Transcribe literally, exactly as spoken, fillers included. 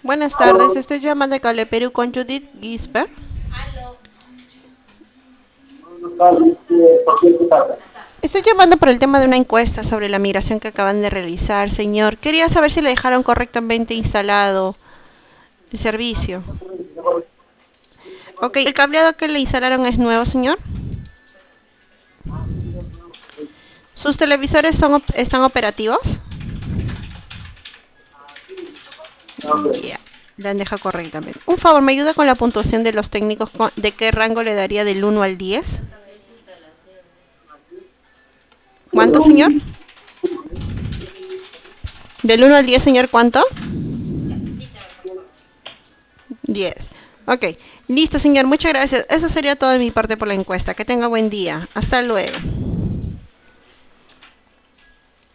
Buenas tardes, estoy llamando de Cable Perú con Judith Gisper. Estoy llamando por el tema de una encuesta sobre la migración que acaban de realizar, señor. Quería saber si le dejaron correctamente instalado el servicio. Ok, ¿el cableado que le instalaron es nuevo, señor? ¿Sus televisores son, op- están operativos? Ya, le han dejado correctamente. Un favor, ¿me ayuda con la puntuación de los técnicos? con- ¿De qué rango le daría del uno al diez? ¿Cuánto, señor? Del uno al diez, señor, ¿cuánto? diez. Ok, listo, señor, muchas gracias. Eso sería todo de mi parte por la encuesta. Que tenga buen día. Hasta luego.